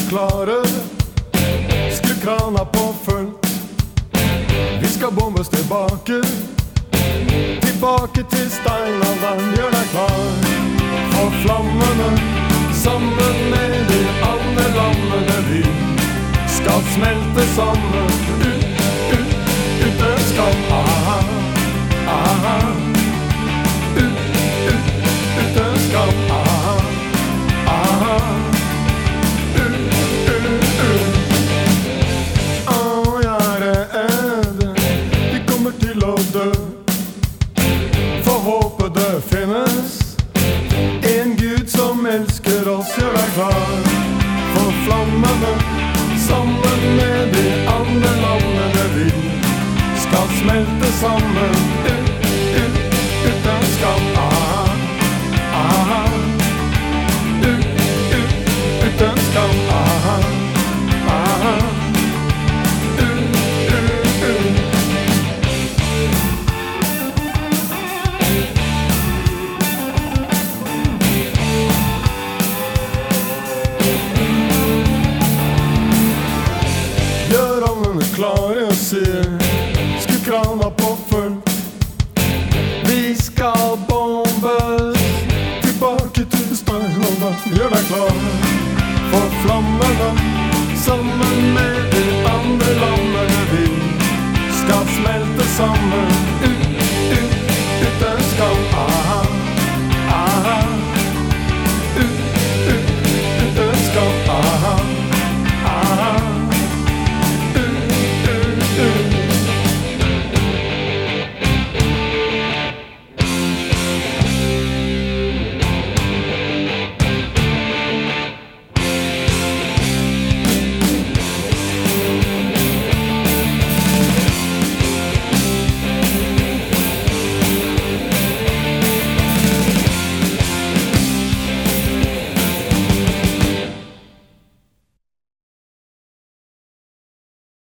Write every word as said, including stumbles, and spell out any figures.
klare. Skru krana på fullt. Vi skal bombes tilbake. Tilbake til steinalderen. Gjør deg klar for flammene. Sammen med de andre lammene. Vi skal smelte sammen. Ut, ut, uten skam. Aha, aha. Ut, ut, uten skam. Aha, aha. Ut, ut, ut. Å, jeg er redd. Vi kommer til å dø. For håpet det finnes en Gud som elsker oss. Gjør deg klar for flammene. Sammen med de andre lammene. Vi skal smelte sammen. Ut, ut, uten skam. Aha, aha. Ut, ut, uten skam. Aha, aha. Ut, ut, ut. Gjør ovnene klare og sier skru krana på fullt. Vi skal bombes tilbake til steinalderen. Gjør deg klar for flammene. Sammen med de andre lammene. Vi skal smelte sammen.